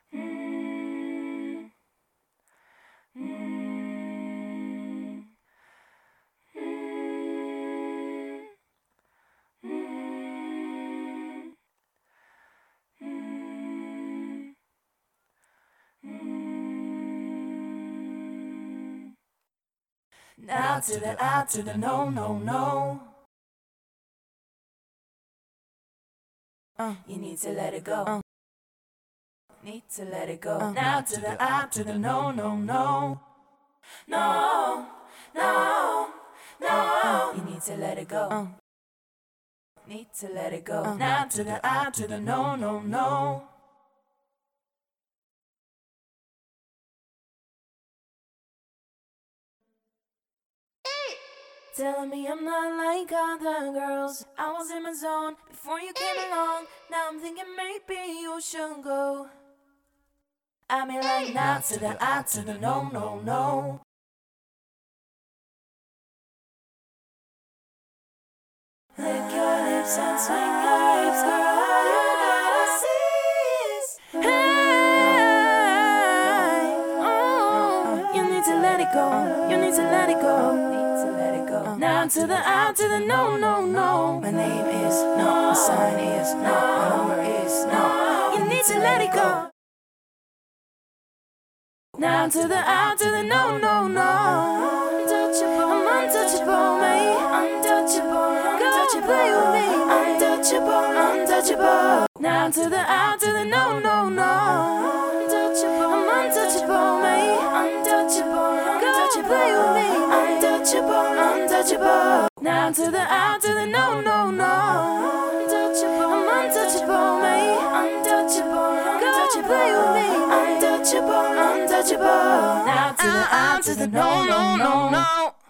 Mm. Mm. Mm. Mm. Mm. Now to the out to the no, no, no. You need to let it go. Need to let it go. Now to the out to the no, no, no. No, no, no. You need to let it go. Need to let it go. Now to the out to the no, no, no. Telling me I'm not like other girls. I was in my zone before you came along. Now I'm thinking maybe you should go. I mean like now to the out to the no, no, no. Lick your lips and swing your hips, girl. All you gotta see is hey. Oh, you need to let it go. You need to let it go. Need to let it go. Now to the out to the no, no, no. My name is no. My sign is no. My number is no. You need to let it go. Now to the out to the no, no, no. Untouchable, I'm untouchable, mate. Untouchable, untouchable, play with me. Untouchable, untouchable. Now to the out to the no, no, no. Untouchable, I'm untouchable, mate. Untouchable, untouchable, play with me. Untouchable, untouchable. Now to the out to the no, no, no. Untouchable, I'm untouchable, mate. Untouchable, untouchable, play with me. Untouchable, untouchable. Now to the out to the no, no, no, no.